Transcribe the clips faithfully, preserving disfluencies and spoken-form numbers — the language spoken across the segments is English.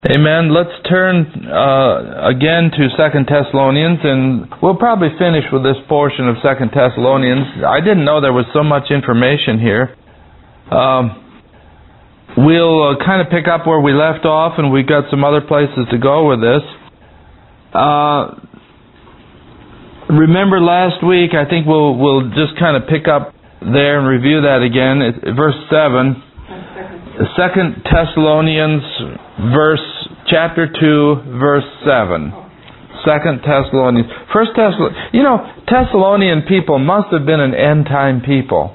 Amen. Let's turn uh, again to Second Thessalonians, and we'll probably finish with this portion of Second Thessalonians. I didn't know there was so much information here. Um, we'll uh, kind of pick up where we left off, and we've got some other places to go with this. Uh, remember last week, I think we'll we'll just kind of pick up there and review that again. It's verse seven. Second Thessalonians, verse chapter two, verse seven. Second Thessalonians, First Thessalonians. You know, Thessalonian people must have been an end time people.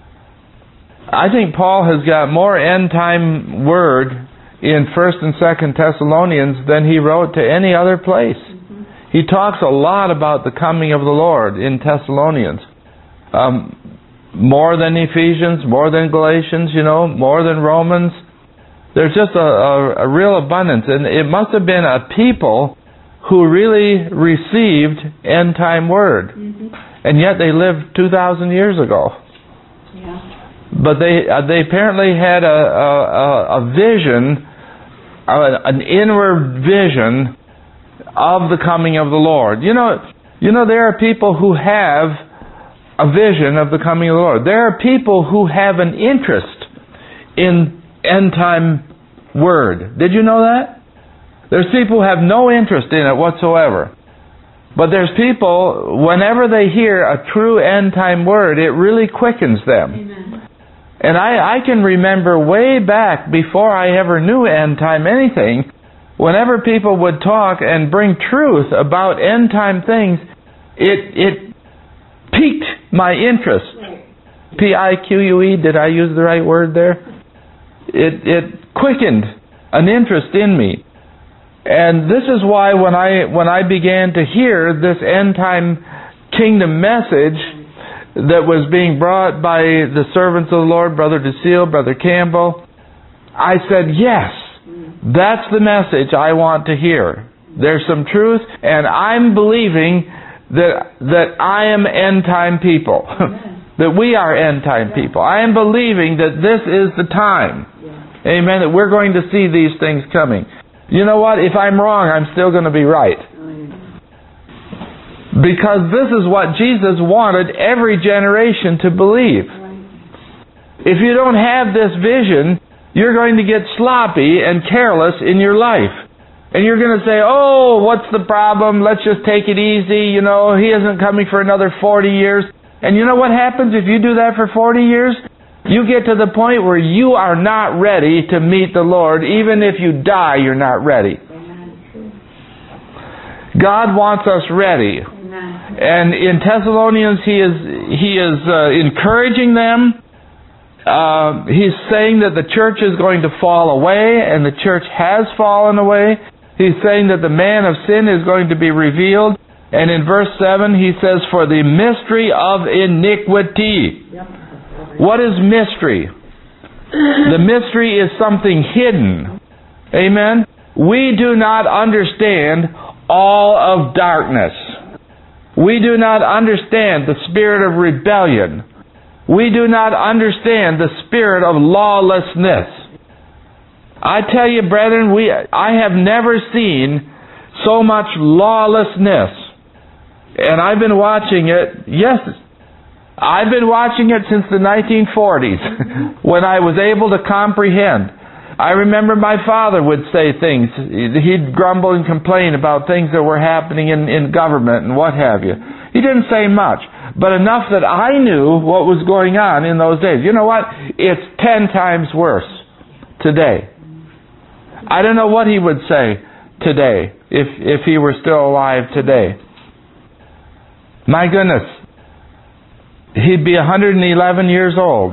I think Paul has got more end time word in First and Second Thessalonians than he wrote to any other place. Mm-hmm. He talks a lot about the coming of the Lord in Thessalonians. Um, More than Ephesians, more than Galatians, you know, more than Romans. There's just a, a, a real abundance. And it must have been a people who really received end-time word. Mm-hmm. And yet they lived two thousand years ago. Yeah. But they uh, they apparently had a, a, a vision, uh, an inward vision of the coming of the Lord. You know, you know there are people who have a vision of the coming of the Lord. There are people who have an interest in end-time word. Did you know that? There's people who have no interest in it whatsoever. But there's people, whenever they hear a true end-time word, it really quickens them. Amen. And I, I can remember way back, before I ever knew end-time anything, whenever people would talk and bring truth about end-time things, it it piqued my interest. P I Q U E, did I use the right word there? It it quickened an interest in me. And this is why when I when I began to hear this end time kingdom message that was being brought by the servants of the Lord, Brother DeSeal, Brother Campbell, I said, yes, that's the message I want to hear. There's some truth, and I'm believing that that I am end-time people. That we are end-time people. I am believing that this is the time. Yeah. Amen. That we're going to see these things coming. You know what? If I'm wrong, I'm still going to be right. Because this is what Jesus wanted every generation to believe. If you don't have this vision, you're going to get sloppy and careless in your life. And you're going to say, oh, what's the problem? Let's just take it easy. You know, He isn't coming for another forty years. And you know what happens if you do that for forty years? You get to the point where you are not ready to meet the Lord. Even if you die, you're not ready. God wants us ready. And in Thessalonians, He is He is uh, encouraging them. Uh, he's saying that the church is going to fall away, and the church has fallen away. He's saying that the man of sin is going to be revealed. And in verse seven, he says, for the mystery of iniquity. Yep. What is mystery? The mystery is something hidden. Amen? We do not understand all of darkness. We do not understand the spirit of rebellion. We do not understand the spirit of lawlessness. I tell you, brethren, we I have never seen so much lawlessness. And I've been watching it, yes, I've been watching it since the nineteen forties, when I was able to comprehend. I remember my father would say things. He'd grumble and complain about things that were happening in, in government and what have you. He didn't say much, but enough that I knew what was going on in those days. You know what? It's ten times worse today. I don't know what he would say today if if he were still alive today. My goodness, he'd be one hundred eleven years old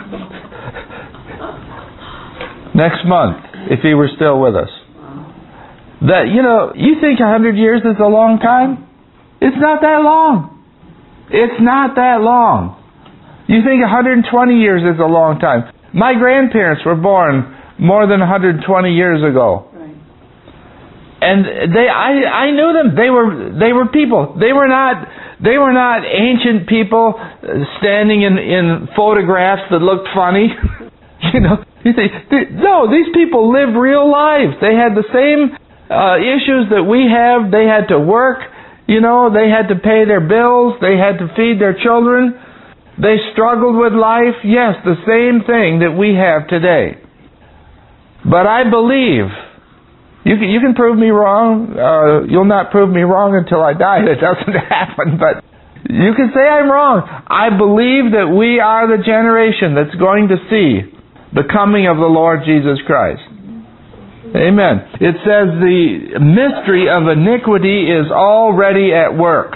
next month if he were still with us. That, you know, you think one hundred years is a long time? It's not that long. It's not that long. You think one hundred twenty years is a long time. My grandparents were born more than one hundred twenty years ago. Right. And they I I knew them. They were they were people. They were not they were not ancient people standing in, in photographs that looked funny. You know, You think, no, these people live real lives. They had the same uh, issues that we have. They had to work, you know, they had to pay their bills, they had to feed their children. They struggled with life. Yes, the same thing that we have today. But I believe, you can, you can prove me wrong. Uh, you'll not prove me wrong until I die. That doesn't happen, but you can say I'm wrong. I believe that we are the generation that's going to see the coming of the Lord Jesus Christ. Amen. It says the mystery of iniquity is already at work.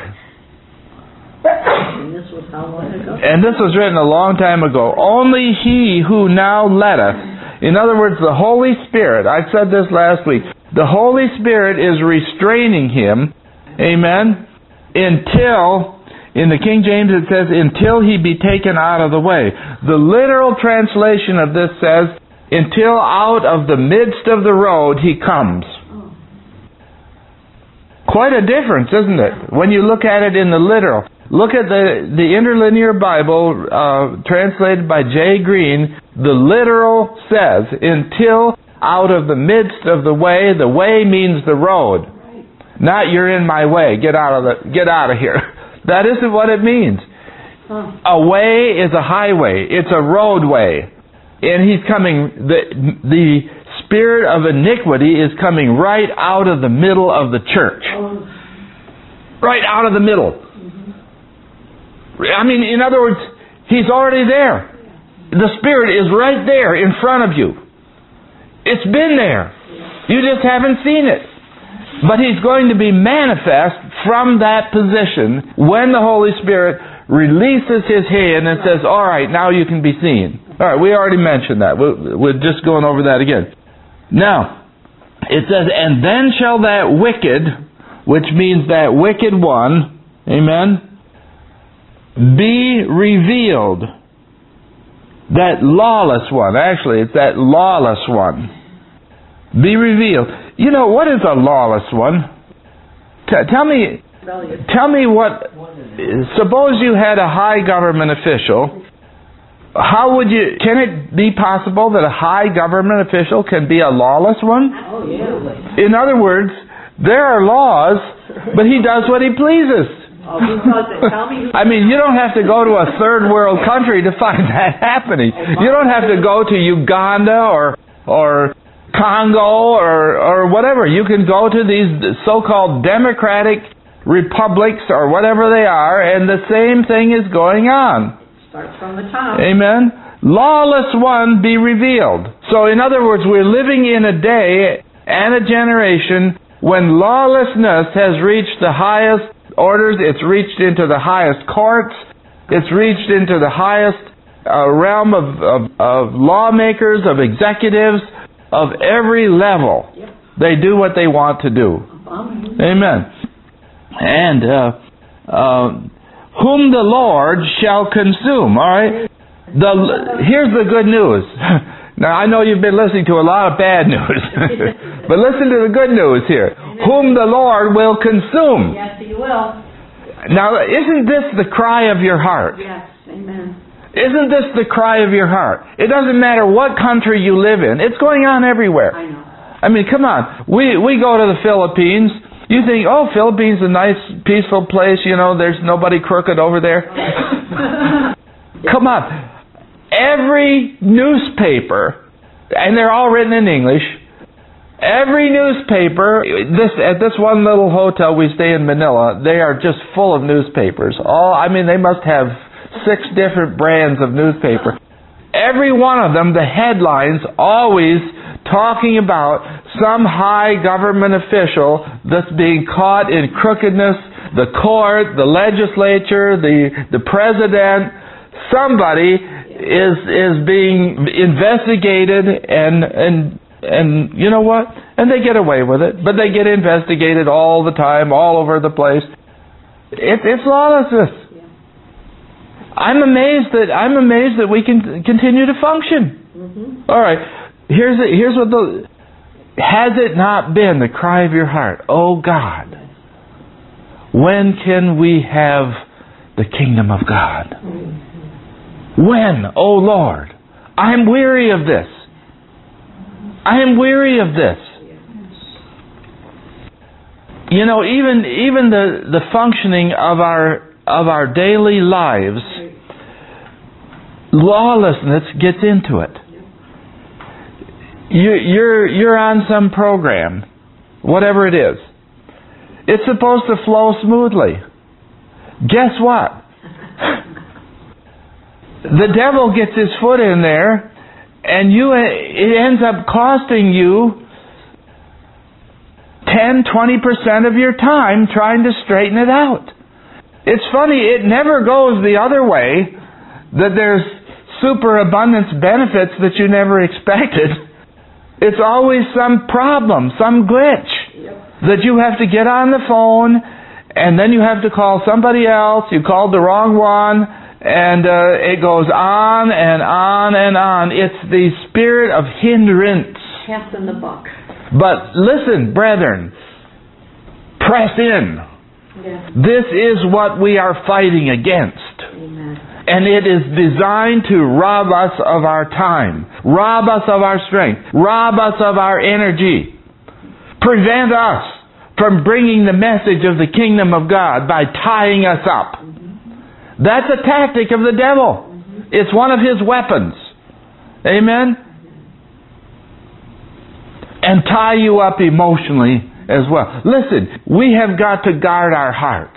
And this was how long ago? And this was written a long time ago. Only He who now letteth, in other words, the Holy Spirit, I said this last week, the Holy Spirit is restraining him, amen, until, in the King James it says, until he be taken out of the way. The literal translation of this says, until out of the midst of the road he comes. Quite a difference, isn't it? When you look at it in the literal. Look at the, the Interlinear Bible, uh, translated by J. Green. The literal says, until out of the midst of the way. The way means the road. Not you're in my way. Get out of the, get out of here. That isn't what it means. A way is a highway. It's a roadway. And he's coming, the, the spirit of iniquity is coming right out of the middle of the church. Right out of the middle. I mean, in other words, he's already there. The Spirit is right there in front of you. It's been there. You just haven't seen it. But he's going to be manifest from that position when the Holy Spirit releases his hand and says, all right, now you can be seen. All right, we already mentioned that. We're, we're just going over that again. Now, it says, and then shall that wicked, which means that wicked one, amen, be revealed. That lawless one. Actually, it's that lawless one. Be revealed. You know, what is a lawless one? T- tell me, tell me what, suppose you had a high government official. How would you, can it be possible that a high government official can be a lawless one? Oh, yeah. In other words, there are laws, but he does what he pleases. Oh, because it, tell me who I mean, you don't have to go to a third world country to find that happening. You don't have to go to Uganda or or Congo or or whatever. You can go to these so-called democratic republics or whatever they are, and the same thing is going on. Start from the top. Amen. Lawless one be revealed. So in other words, we're living in a day and a generation when lawlessness has reached the highest orders, it's reached into the highest courts, it's reached into the highest uh, realm of, of, of lawmakers, of executives, of every level. Yep. They do what they want to do. Amen. And uh, uh, whom the Lord shall consume. All right. The here's the good news. Now I know you've been listening to a lot of bad news, but listen to the good news here. Whom the Lord will consume. Yes, He will. Now, isn't this the cry of your heart? Yes, amen. Isn't this the cry of your heart? It doesn't matter what country you live in. It's going on everywhere. I know. I mean, come on. We we go to the Philippines. You think, oh, Philippines is a nice, peaceful place. You know, there's nobody crooked over there. Come on. Every newspaper, and they're all written in English, every newspaper, this at this one little hotel we stay in Manila, they are just full of newspapers. All I mean, they must have six different brands of newspaper. Every one of them, the headlines always talking about some high government official that's being caught in crookedness, the court, the legislature, the the president, somebody is is being investigated and and and you know what? And they get away with it, but they get investigated all the time, all over the place. It, it's lawlessness. I'm amazed that I'm amazed that we can continue to function. Mm-hmm. All right, here's the, here's what the has it not been the cry of your heart? Oh God, when can we have the kingdom of God? Mm-hmm. When, oh Lord, I'm weary of this. I am weary of this. You know, even even the, the functioning of our of our daily lives, lawlessness gets into it. You, you're you're on some program, whatever it is. It's supposed to flow smoothly. Guess what? The devil gets his foot in there, and you it ends up costing you ten, twenty percent of your time trying to straighten it out. It's funny, it never goes the other way, that there's superabundance benefits that you never expected. It's always some problem, some glitch, that you have to get on the phone, and then you have to call somebody else. You called the wrong one, and uh, it goes on and on and on. It's the spirit of hindrance. Passing the buck. But listen, brethren, press in. Yes. This is what we are fighting against. Amen. And it is designed to rob us of our time, rob us of our strength, rob us of our energy, prevent us from bringing the message of the kingdom of God by tying us up. Mm-hmm. That's a tactic of the devil. Mm-hmm. It's one of his weapons. Amen? And tie you up emotionally as well. Listen, we have got to guard our heart.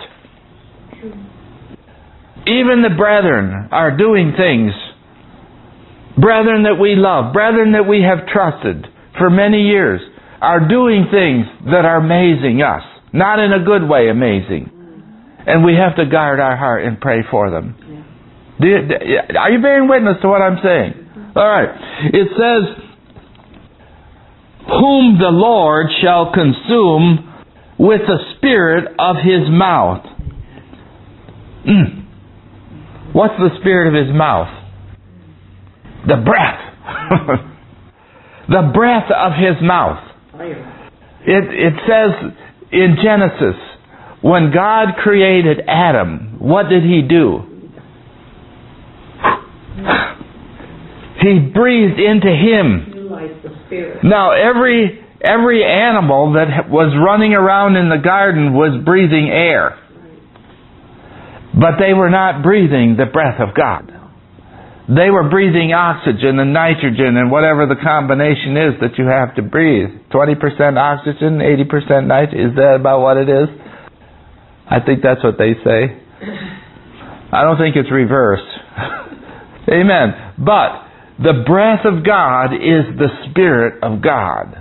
Even the brethren are doing things, brethren that we love, brethren that we have trusted for many years, are doing things that are amazing us. Not in a good way amazing. And we have to guard our heart and pray for them. Do you, are you bearing witness to what I'm saying? All right. It says, whom the Lord shall consume with the spirit of his mouth. Mm. What's the spirit of his mouth? The breath. The breath of his mouth. It, it says in Genesis, when God created Adam, what did he do? He breathed into him. Now every every animal that was running around in the garden was breathing air. But they were not breathing the breath of God. They were breathing oxygen and nitrogen and whatever the combination is that you have to breathe. twenty percent oxygen, eighty percent nitrogen. Is that about what it is? I think that's what they say. I don't think it's reversed. Amen. But the breath of God is the Spirit of God.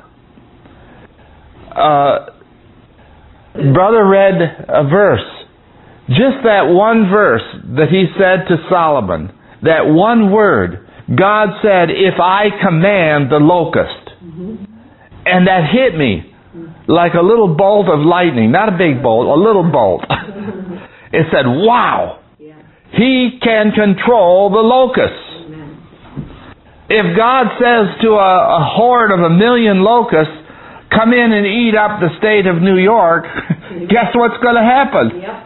Uh, brother read a verse. Just that one verse that he said to Solomon, that one word, God said, if I command the locust. Mm-hmm. And that hit me like a little bolt of lightning. Not a big bolt, a little bolt. It said, wow, he can control the locusts. If God says to a, a horde of a million locusts, come in and eat up the state of New York, guess what's going to happen? Yep.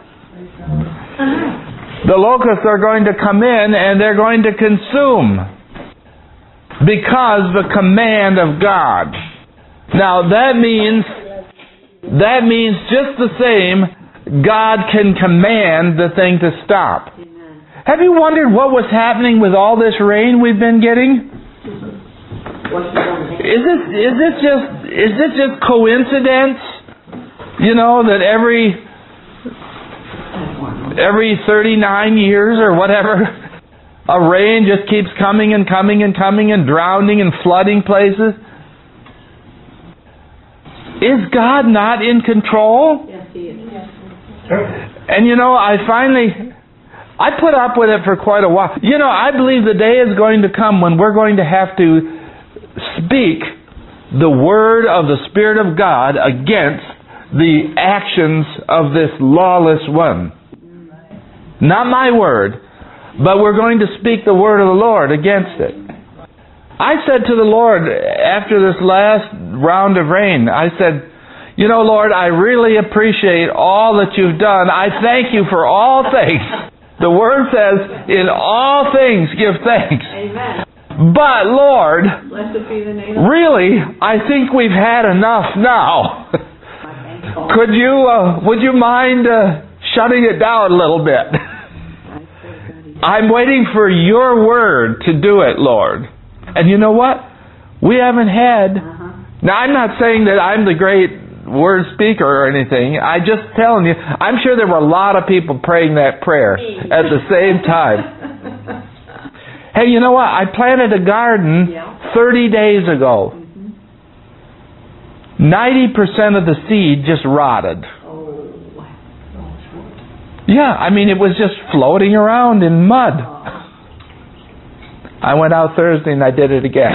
The locusts are going to come in and they're going to consume because the command of God. Now that means that means just the same, God can command the thing to stop. Amen. Have you wondered what was happening with all this rain we've been getting? Is it is it just is it just coincidence? You know, that every every thirty-nine years or whatever, a rain just keeps coming and coming and coming and drowning and flooding places? Is God not in control? Yes, He is. And you know, I finally, I put up with it for quite a while. You know, I believe the day is going to come when we're going to have to speak the word of the Spirit of God against the actions of this lawless one. Not my word, but we're going to speak the word of the Lord against it. I said to the Lord after this last round of rain, I said, you know, Lord, I really appreciate all that you've done. I thank you for all things. The Word says, in all things give thanks. Amen. But, Lord, Blessed be the name of really, I think we've had enough now. my thankful. Could you, uh, would you mind uh, shutting it down a little bit? I pray God he does. I'm waiting for your word to do it, Lord. And you know what? We haven't had... Uh-huh. Now, I'm not saying that I'm the great word speaker or anything. I'm just telling you, I'm sure there were a lot of people praying that prayer at the same time. Hey, you know what? I planted a garden Yeah. thirty days ago. Mhm. ninety percent of the seed just rotted. Oh. Yeah, I mean, it was just floating around in mud. Oh. I went out Thursday and I did it again.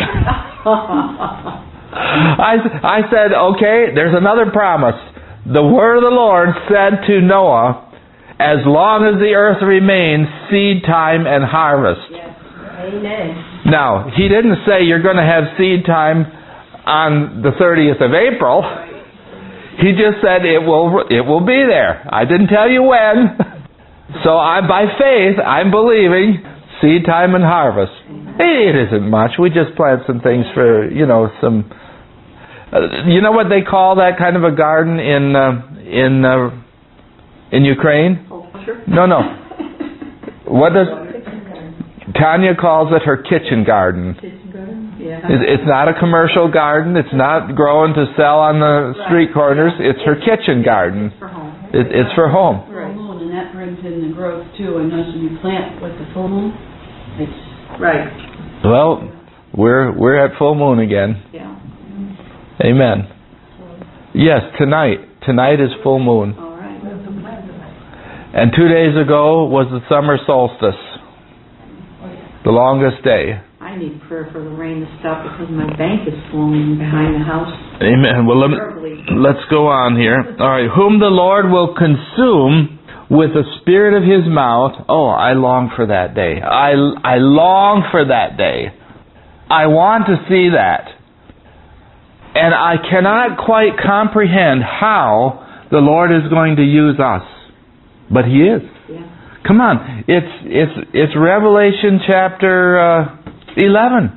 I, I said, okay, there's another promise. The word of the Lord said to Noah, as long as the earth remains, seed time and harvest. Yes. Amen. Now, he didn't say you're going to have seed time on the thirtieth of April. He just said it will it will be there. I didn't tell you when. So I, by faith, I'm believing seed time and harvest. It isn't much. We just plant some things for, you know, some... Uh, you know what they call that kind of a garden in uh, in uh, in Ukraine? Oh, sure. No, no. What does... Tanya calls it her kitchen garden. Kitchen garden? Yeah. It- It's not a commercial garden. It's not growing to sell on the street corners. It's her kitchen garden. For home. It, it's for home. Right. Full moon, and that brings in the growth too. And as you plant with the full moon, it's Right. Well, we're we're at full moon again. Yeah. Amen. Yes, tonight. Tonight is full moon. All right. And two days ago was the summer solstice. The longest day. I need prayer for the rain to stop because my bank is flowing behind the house. Amen. Well, let me, Terribly. let's go on here. All right. Whom the Lord will consume with the spirit of his mouth. Oh, I long for that day. I, I long for that day. I want to see that. And I cannot quite comprehend how the Lord is going to use us. But he is. Yeah. Come on. It's it's it's Revelation chapter uh, eleven.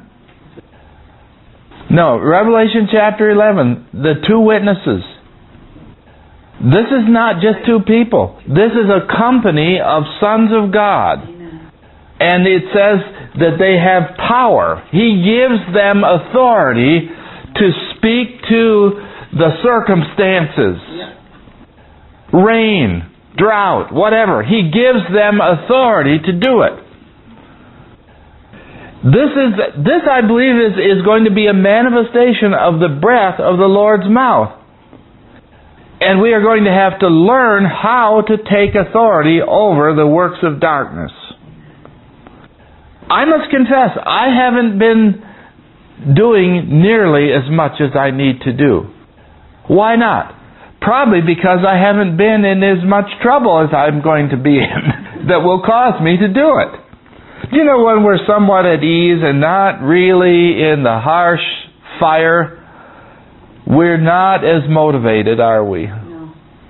No, Revelation chapter eleven. The two witnesses. This is not just two people. This is a company of sons of God. Amen. And it says that they have power. He gives them authority to speak to the circumstances. Rain, drought, whatever. He gives them authority to do it. This is this I believe is, is going to be a manifestation of the breath of the Lord's mouth. And we are going to have to learn how to take authority over the works of darkness. I must confess, I haven't been doing nearly as much as I need to do. Why not? Probably because I haven't been in as much trouble as I'm going to be in that will cause me to do it. You know, when we're somewhat at ease and not really in the harsh fire, we're not as motivated, are we? No.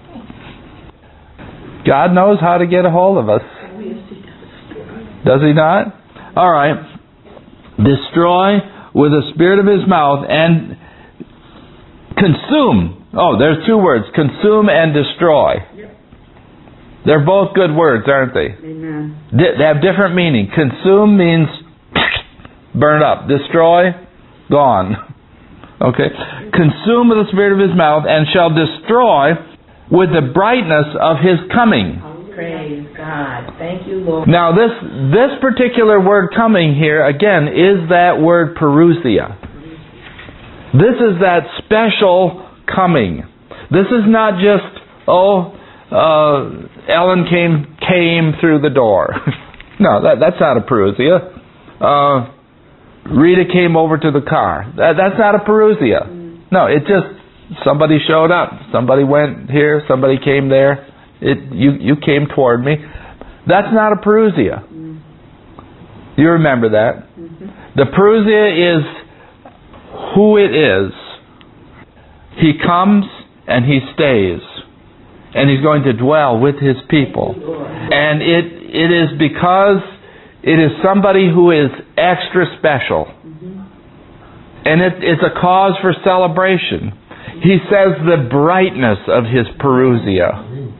God knows how to get a hold of us. Oh, yes, he does. Does he not? All right. Destroy with the spirit of his mouth and consume. Oh, there's two words. Consume and destroy. Yep. They're both good words, aren't they? Amen. They have different meaning. Consume means burn up. Destroy, gone. Okay? Consume with the spirit of his mouth and shall destroy with the brightness of his coming. praise God. Thank you, Lord. Now this this particular word coming here, again, is that word parousia. This is that special coming. This is not just, oh, uh, Ellen came came through the door. No, that, that's not a parousia. Uh, Rita came over to the car. That, that's not a parousia. No, it just, somebody showed up. Somebody went here. Somebody came there. It you you came toward me. That's not a parousia. You remember that. The parousia is who it is. He comes and he stays. And he's going to dwell with his people. And it it is because it is somebody who is extra special. Mm-hmm. And it, it's a cause for celebration. He says the brightness of His Parousia.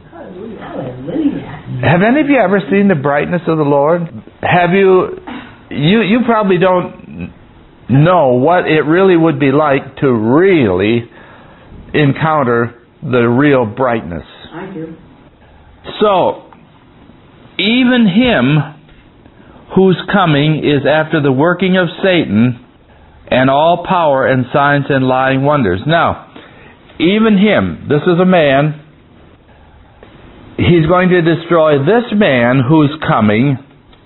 Have any of you ever seen the brightness of the Lord? Have you, you, you probably don't know what it really would be like to really encounter the real brightness. I do. So, even Him whose coming is after the working of Satan and all power and signs and lying wonders. Now, even Him, this is a man, He's going to destroy this man who's coming.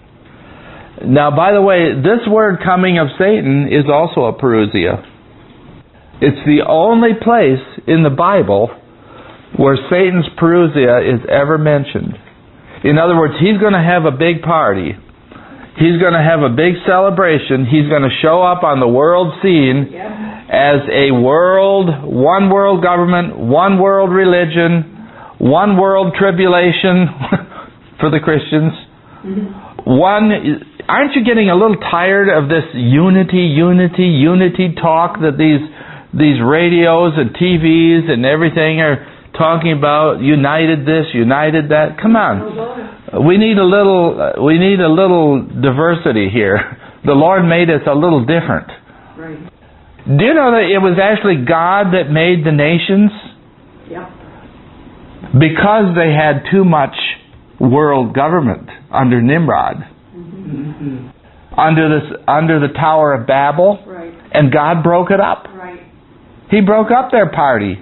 Now, by the way, this word coming of Satan is also a parousia. It's the only place in the Bible where Satan's parousia is ever mentioned. In other words, he's going to have a big party. He's going to have a big celebration. He's going to show up on the world scene as a world, one world government, one world religion, one world tribulation for the Christians. Mm-hmm. One, aren't you getting a little tired of this unity, unity, unity talk that these these radios and T Vs and everything are talking about? United this, united that. Come on, we need a little. We need a little diversity here. The Lord made us a little different. Right. Do you know that it was actually God that made the nations? Yep. Because they had too much world government under Nimrod, mm-hmm. under this, under the Tower of Babel, right. And God broke it up. Right. He broke up their party.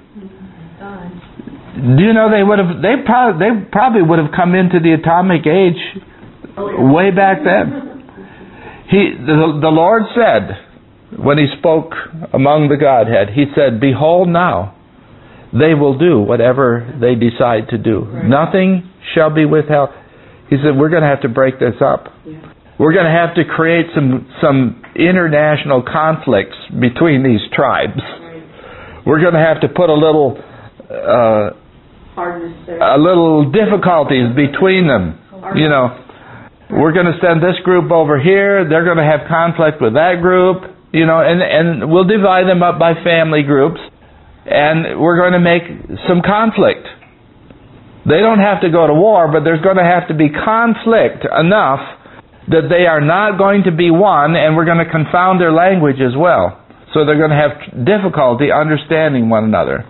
Mm-hmm. Do you know they would have? They probably they probably would have come into the atomic age oh, yeah. way back then. He the, the Lord said when He spoke among the Godhead, He said, "Behold now, they will do whatever they decide to do. Right. Nothing shall be withheld." He said, we're going to have to break this up. Yeah. We're going to have to create some some international conflicts between these tribes. Right. We're going to have to put a little uh, hardness there. A little difficulties between them. Hardness. You know, we're going to send this group over here. They're going to have conflict with that group. You know, and and we'll divide them up by family groups. And we're going to make some conflict. They don't have to go to war, but there's going to have to be conflict enough that they are not going to be one, and we're going to confound their language as well. So they're going to have difficulty understanding one another.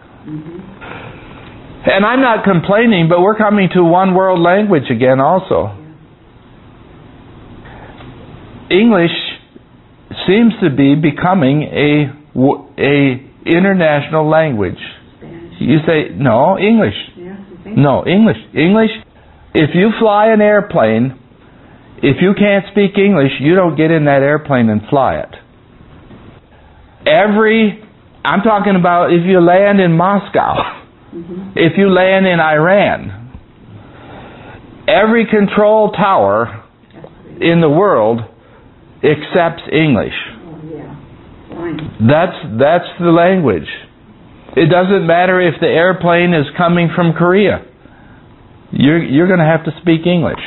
Mm-hmm. And I'm not complaining, but we're coming to one world language again also. English seems to be becoming a, a international language. Spanish. You say, no, English. Yeah, no, English. English, if you fly an airplane, if you can't speak English, you don't get in that airplane and fly it. Every, I'm talking about if you land in Moscow, mm-hmm. if you land in Iran, every control tower in the world accepts English. That's that's the language. It doesn't matter if the airplane is coming from Korea. You're you're going to have to speak English.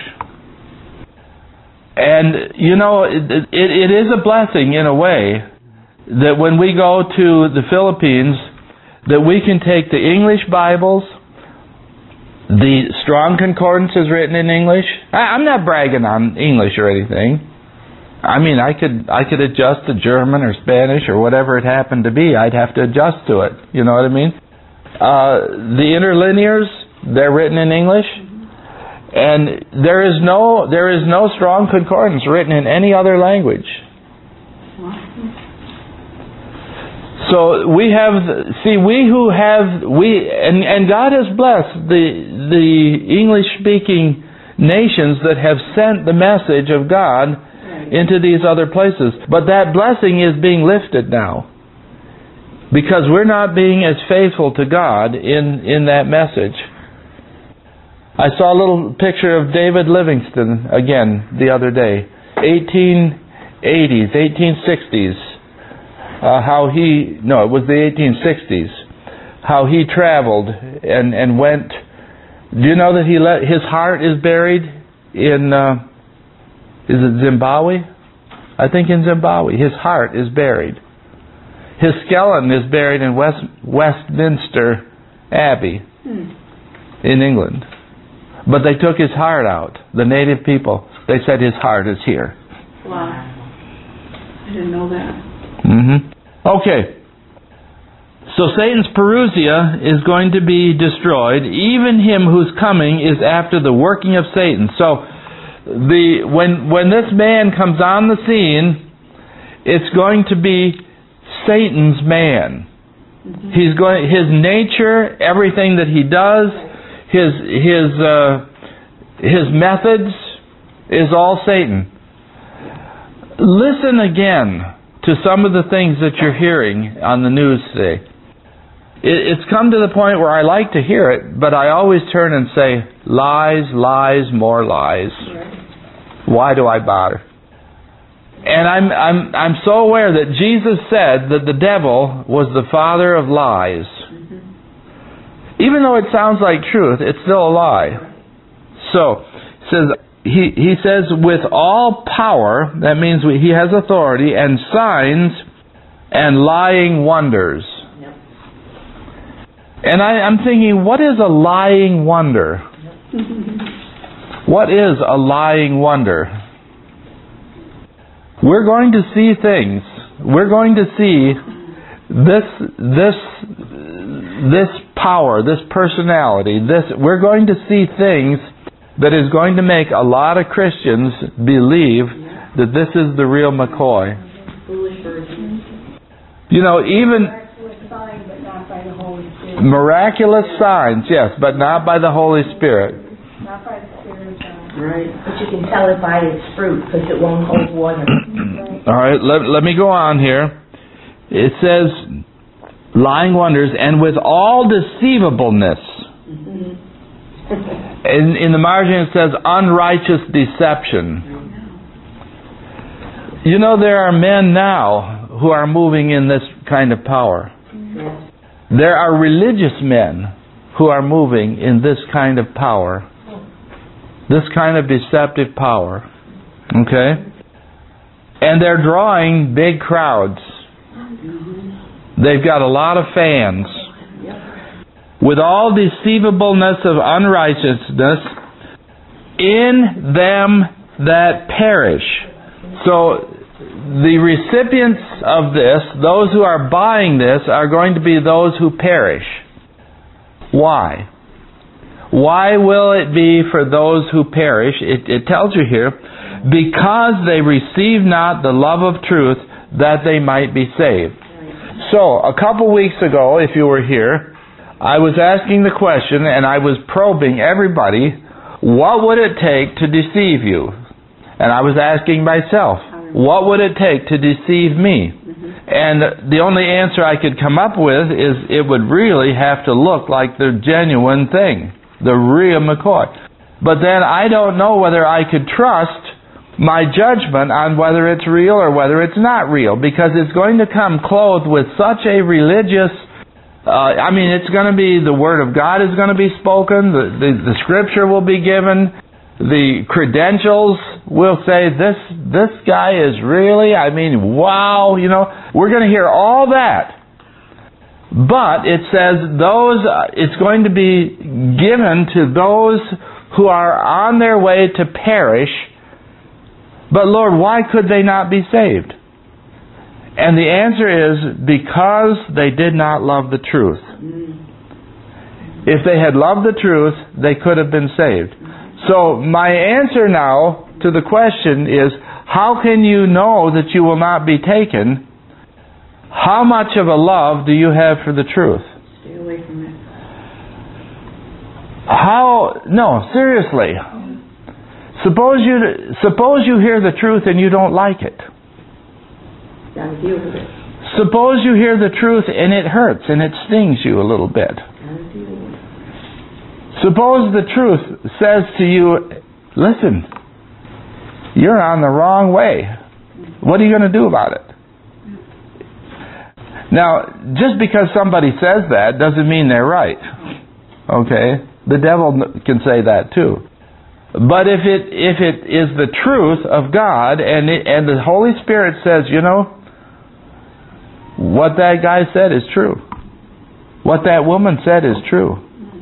And you know, it, it, it is a blessing in a way that when we go to the Philippines, that we can take the English Bibles, the Strong Concordance is written in English. I, I'm not bragging on English or anything. I mean, I could I could adjust to German or Spanish or whatever it happened to be. I'd have to adjust to it. You know what I mean? Uh, the interlinears, they're written in English, and there is no there is no Strong Concordance written in any other language. So we have, see, we who have we and and God has blessed the the English speaking nations that have sent the message of God into these other places. But that blessing is being lifted now, because we're not being as faithful to God in, in that message. I saw a little picture of David Livingstone again the other day. eighteen eighties, eighteen sixties. Uh, how he, no, it was the eighteen sixties. How he traveled and, and went. Do you know that he let, his heart is buried in... Uh, Is it Zimbabwe? I think in Zimbabwe. His heart is buried. His skeleton is buried in West, Westminster Abbey Hmm. in England. But they took his heart out. The native people, they said his heart is here. Wow. I didn't know that. Mm-hmm. Okay. So Satan's Perusia is going to be destroyed. Even him who's coming is after the working of Satan. So the when when this man comes on the scene, it's going to be Satan's man. Mm-hmm. He's going his nature, everything that he does, his his uh, his methods is all Satan. Listen again to some of the things that you're hearing on the news today. It, it's come to the point where I like to hear it, but I always turn and say, lies, lies, more lies. Why do I bother? And I'm I'm I'm so aware that Jesus said that the devil was the father of lies. Mm-hmm. Even though it sounds like truth, it's still a lie. So, it says he he says with all power, that means he has authority, and signs and lying wonders. Yep. And I, I'm thinking, what is a lying wonder? Yep. What is a lying wonder? We're going to see things. We're going to see this this this power, this personality. This we're going to see things that is going to make a lot of Christians believe that this is the real McCoy. You know, even miraculous signs, yes, but not by the Holy Spirit. Not by the Spirit of God. Right. But you can tell it by its fruit, because it won't hold water. All right, let, let me go on here. It says, lying wonders, and with all deceivableness. Mm-hmm. in, in the margin it says, unrighteous deception. You know, there are men now who are moving in this kind of power. Mm-hmm. There are religious men who are moving in this kind of power. This kind of deceptive power. Okay? And they're drawing big crowds. They've got a lot of fans. With all deceivableness of unrighteousness in them that perish. So the recipients of this, those who are buying this, are going to be those who perish. Why? Why will it be for those who perish? It, it tells you here, because they receive not the love of truth, that they might be saved. So, a couple weeks ago, if you were here, I was asking the question, and I was probing everybody, what would it take to deceive you? And I was asking myself, what would it take to deceive me? And the only answer I could come up with is it would really have to look like the genuine thing. The real McCoy. But then I don't know whether I could trust my judgment on whether it's real or whether it's not real, because it's going to come clothed with such a religious, uh, I mean, it's going to be, the Word of God is going to be spoken, the, the, the Scripture will be given, the credentials will say, this, this guy is really, I mean, wow, you know, we're going to hear all that. But it says those, it's going to be given to those who are on their way to perish. But Lord, why could they not be saved? And the answer is because they did not love the truth. If they had loved the truth, they could have been saved. So my answer now to the question is, how can you know that you will not be taken? How much of a love do you have for the truth? Stay away from it. How? No, seriously. Suppose you suppose you hear the truth and you don't like it. Gotta deal with it. Suppose you hear the truth and it hurts and it stings you a little bit. Gotta deal with it. Suppose the truth says to you, listen, you're on the wrong way. What are you going to do about it? Now, just because somebody says that doesn't mean they're right. Okay? The devil can say that too. But if it if it is the truth of God, and it, and the Holy Spirit says, you know, what that guy said is true. What that woman said is true.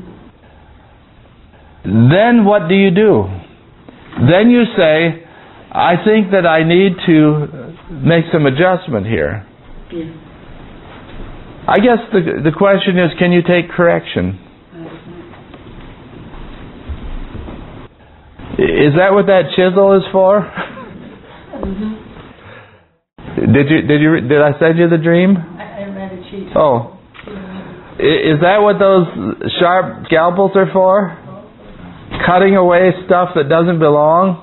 Then what do you do? Then you say, I think that I need to make some adjustment here. Yeah. I guess the the question is, can you take correction? Is that what that chisel is for? Mm-hmm. Did you did you did I send you the dream? I, I read a sheet. Oh, I- is that what those sharp scalpels are for? Cutting away stuff that doesn't belong?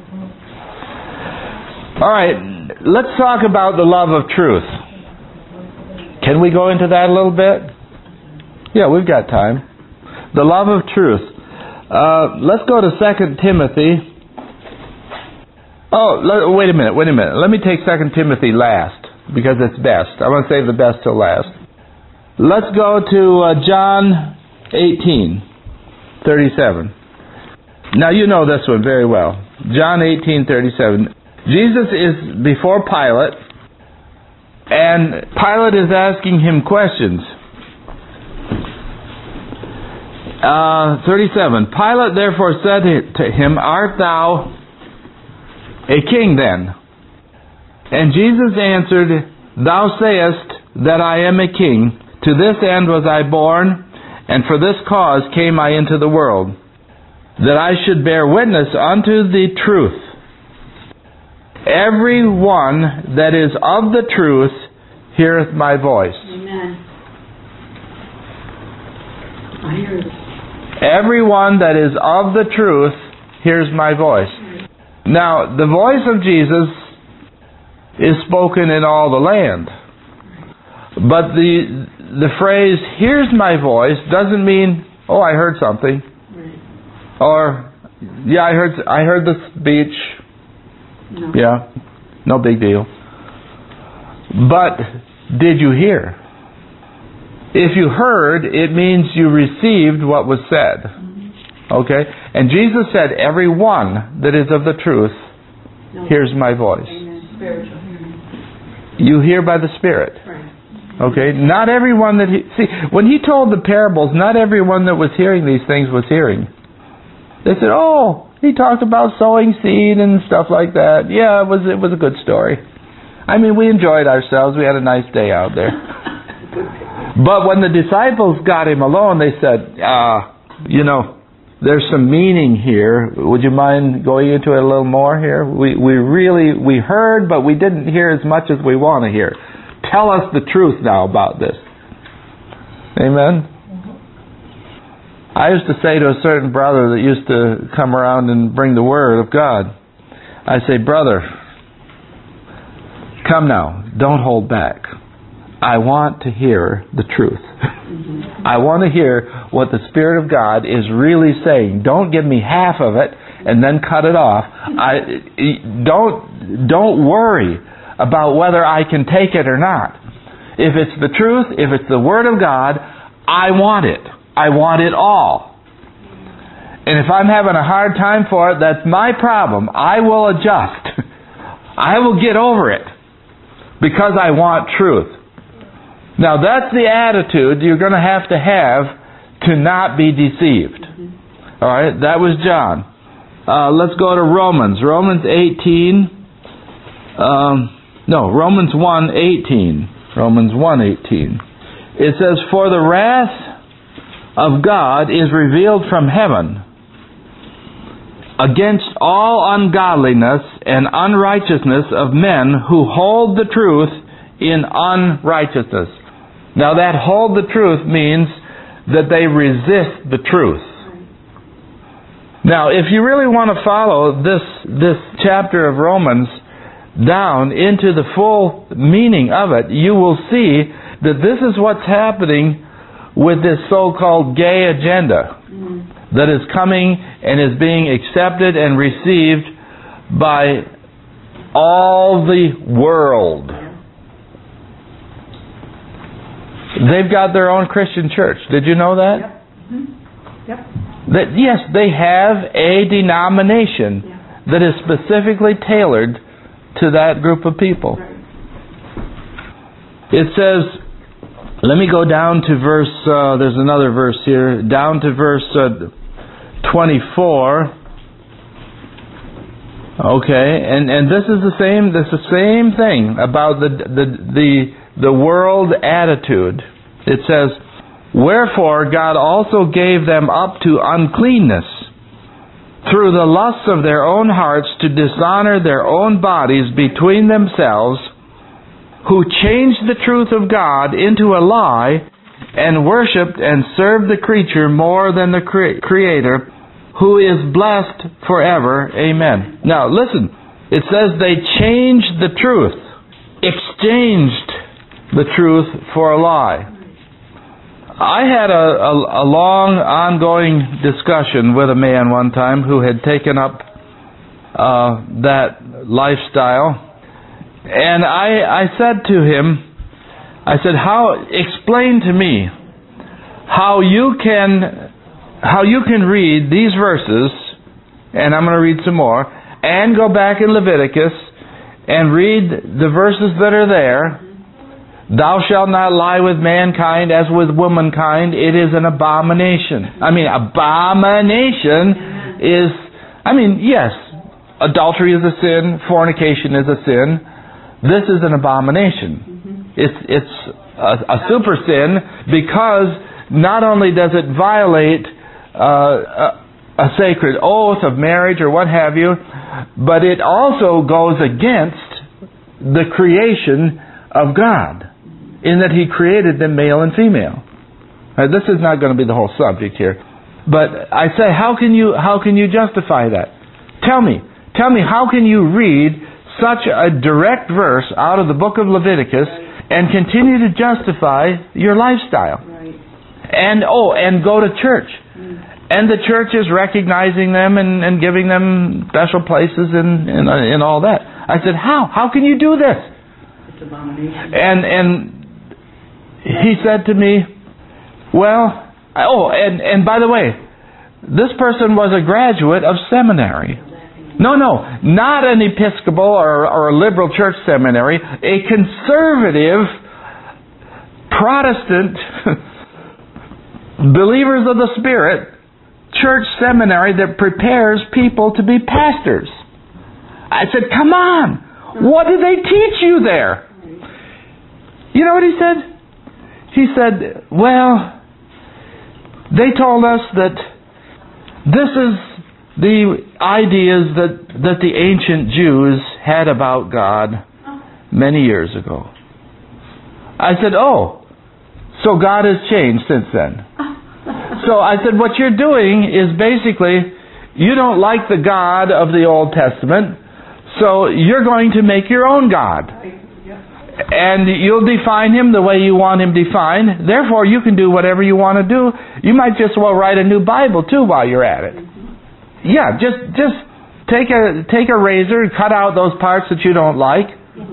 All right, let's talk about the love of truth. Can we go into that a little bit? Yeah, we've got time. The love of truth. Uh, let's go to Second Timothy. Oh, le- wait a minute, wait a minute. Let me take Second Timothy last, because it's best. I want to save the best till last. Let's go to uh, John eighteen thirty-seven. Now you know this one very well. John eighteen thirty-seven. Jesus is before Pilate, and Pilate is asking him questions. Uh, thirty-seven. Pilate therefore said to him, Art thou a king then? And Jesus answered, Thou sayest that I am a king. To this end was I born, and for this cause came I into the world, that I should bear witness unto the truth. Every one that is of the truth heareth my voice. Amen. I hear it. Everyone that is of the truth hears my voice. Now, the voice of Jesus is spoken in all the land. But the the phrase, hears my voice, doesn't mean, oh, I heard something. Right. Or, yeah, I heard I heard the speech. No. Yeah, no big deal. But, did you hear? If you heard, it means you received what was said. Okay? And Jesus said, every one that is of the truth No. hears my voice. Amen. Spiritual hearing. You hear by the Spirit. Right. Okay? Not everyone that he... See, when he told the parables, not everyone that was hearing these things was hearing. They said, oh, he talked about sowing seed and stuff like that. Yeah, it was it was a good story. I mean, we enjoyed ourselves. We had a nice day out there. But when the disciples got him alone, they said, uh, you know, there's some meaning here. Would you mind going into it a little more here? We we really, we heard, but we didn't hear as much as we want to hear. Tell us the truth now about this. Amen? Mm-hmm. I used to say to a certain brother that used to come around and bring the Word of God, I say, brother, come now, don't hold back. I want to hear the truth. Mm-hmm. I want to hear what the Spirit of God is really saying. Don't give me half of it and then cut it off. I don't don't worry about whether I can take it or not. If it's the truth, if it's the Word of God, I want it. I want it all. And if I'm having a hard time for it, that's my problem. I will adjust. I will get over it because I want truth. Now that's the attitude you're going to have to have to not be deceived. Mm-hmm. All right, that was John. Uh, let's go to Romans. Romans eighteen. Um, no, Romans one eighteen. Romans one eighteen. It says, For the wrath of God is revealed from heaven against all ungodliness and unrighteousness of men who hold the truth in unrighteousness. Now that hold the truth means that they resist the truth. Now if you really want to follow this this chapter of Romans down into the full meaning of it, you will see that this is what's happening with this so-called gay agenda mm. that is coming and is being accepted and received by all the world. They've got their own Christian church. Did you know that? Yep. Mm-hmm. Yep. That, yes, they have a denomination Yeah. that is specifically tailored to that group of people. Right. It says, let me go down to verse, uh, there's another verse here, down to verse uh, twenty-four. Okay, and, and this is the same, this is the same thing about the, the, the, the world attitude. It says, wherefore God also gave them up to uncleanness through the lusts of their own hearts to dishonor their own bodies between themselves, who changed the truth of God into a lie and worshipped and served the creature more than the cre- Creator, who is blessed forever. Amen. Now listen, it says they changed the truth, exchanged the truth for a lie. I had a, a, a long ongoing discussion with a man one time who had taken up uh, that lifestyle. And I, I said to him, I said, "How? Explain to me how you can how you can read these verses," and I'm going to read some more, and go back in Leviticus and read the verses that are there. Thou shalt not lie with mankind as with womankind. It is an abomination. I mean, abomination is, I mean, yes, adultery is a sin, fornication is a sin. This is an abomination. It's it's a, a super sin because not only does it violate uh, a, a sacred oath of marriage or what have you, but it also goes against the creation of God, in that He created them male and female. Now, this is not going to be the whole subject here, but I say, how can you how can you justify that? Tell me, tell me, how can you read such a direct verse out of the book of Leviticus and continue to justify your lifestyle? Right. And oh, and go to church, Mm. and the church is recognizing them and, and giving them special places and and, uh, and all that. I said, how? How can you do this? It's abomination. And and he said to me, well, oh, and, and by the way, this person was a graduate of seminary. No, no, not an Episcopal or, or a liberal church seminary, a conservative Protestant believers of the Spirit church seminary that prepares people to be pastors. I said, come on, what did they teach you there? You know what he said? He said, well, they told us that this is the ideas that, that the ancient Jews had about God many years ago. I said, oh, so God has changed since then. So I said, what you're doing is basically, you don't like the God of the Old Testament, so you're going to make your own God. And you'll define Him the way you want Him defined. Therefore, you can do whatever you want to do. You might just well write a new Bible too while you're at it. Yeah, just just take a take a razor and cut out those parts that you don't like.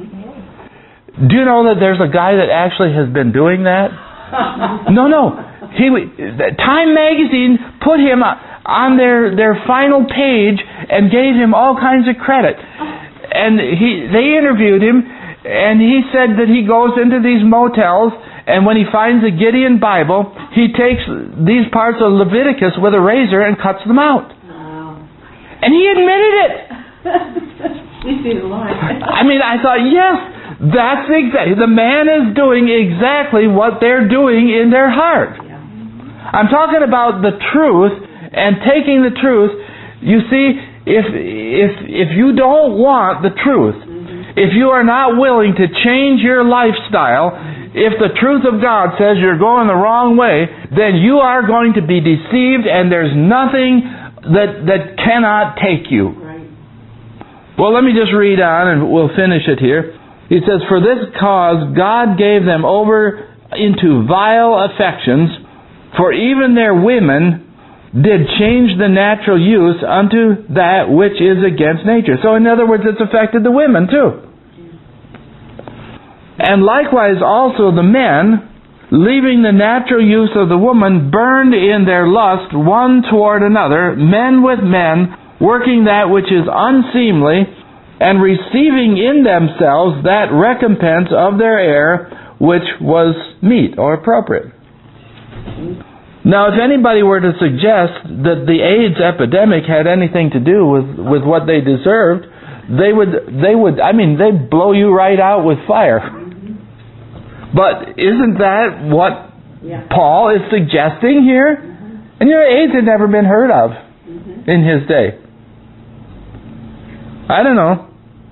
Do you know that there's a guy that actually has been doing that? No, no. He Time Magazine put him on their their final page and gave him all kinds of credit. And he they interviewed him. And he said that he goes into these motels, and when he finds a Gideon Bible, he takes these parts of Leviticus with a razor and cuts them out. Wow. And he admitted it. You see the line. I mean, I thought, yes, that's exactly, the man is doing exactly what they're doing in their heart. Yeah. I'm talking about the truth and taking the truth. You see, if if if you don't want the truth, if you are not willing to change your lifestyle, if the truth of God says you're going the wrong way, then you are going to be deceived, and there's nothing that that cannot take you. Right. Well, let me just read on and we'll finish it here. He says, for this cause God gave them over into vile affections, for even their women did change the natural use unto that which is against nature. So in other words, it's affected the women too. And likewise also the men, leaving the natural use of the woman, burned in their lust one toward another, men with men, working that which is unseemly, and receiving in themselves that recompense of their error which was meet or appropriate. Now, if anybody were to suggest that the AIDS epidemic had anything to do with, with what they deserved, they would, they would, I mean, they'd blow you right out with fire. But isn't that what Yeah. Paul is suggesting here? Mm-hmm. And you know, AIDS had never been heard of Mm-hmm. in his day. I don't know.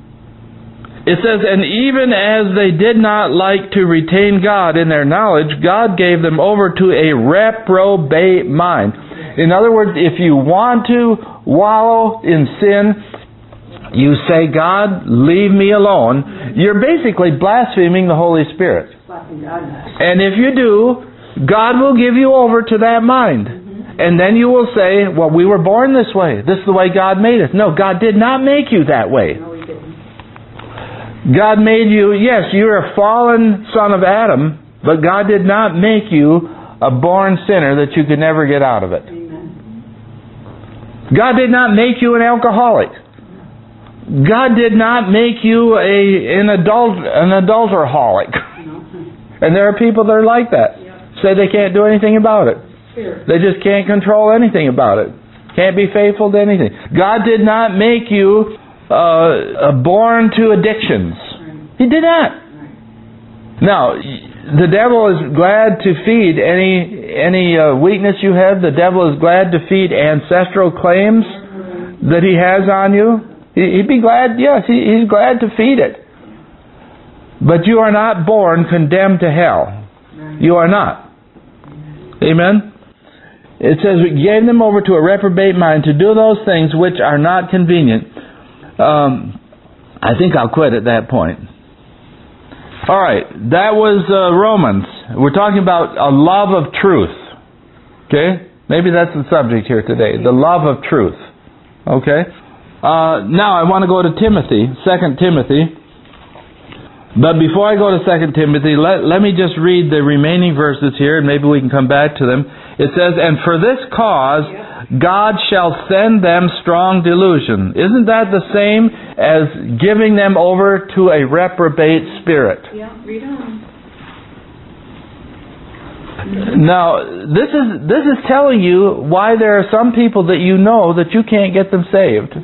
It says, and even as they did not like to retain God in their knowledge, God gave them over to a reprobate mind. In other words, if you want to wallow in sin, you say, God, leave me alone. You're basically blaspheming the Holy Spirit. And if you do, God will give you over to that mind. And then you will say, well, we were born this way. This is the way God made us. No, God did not make you that way. No, he didn't. God made you, yes, you're a fallen son of Adam, but God did not make you a born sinner that you could never get out of it. Amen. God did not make you an alcoholic. God did not make you a an adult an adulteraholic. No. And there are people that are like that. Say they can't do anything about it. Spirit. They just can't control anything about it. Can't be faithful to anything. God did not make you uh, born to addictions. Right. He did not. Right. Now, the devil is glad to feed any any uh, weakness you have. The devil is glad to feed ancestral claims that he has on you. He, he'd be glad, yes, he, he's glad to feed it. But you are not born condemned to hell. Right. You are not. Amen? It says, we gave them over to a reprobate mind to do those things which are not convenient. Um, I think I'll quit at that point. All right, that was uh, Romans. We're talking about a love of truth. Okay? Maybe that's the subject here today. The love of truth. Okay? Uh, now I want to go to Timothy, Second Timothy. But before I go to Second Timothy, let, let me just read the remaining verses here, and maybe we can come back to them. It says, and for this cause God shall send them strong delusion. Isn't that the same as giving them over to a reprobate spirit? Yeah, read on. Now, this is this is telling you why there are some people that you know that you can't get them saved.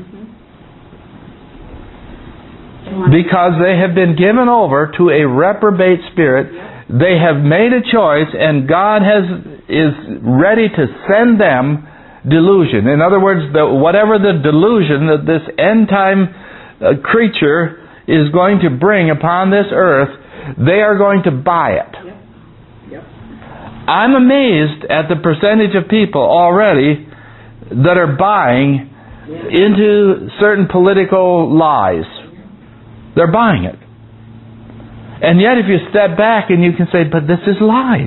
Because they have been given over to a reprobate spirit. They have made a choice, and God has is ready to send them delusion. In other words, the, whatever the delusion that this end-time uh, creature is going to bring upon this earth, they are going to buy it. Yep. Yep. I'm amazed at the percentage of people already that are buying into certain political lies. They're buying it. And yet if you step back and you can say, but this is lies.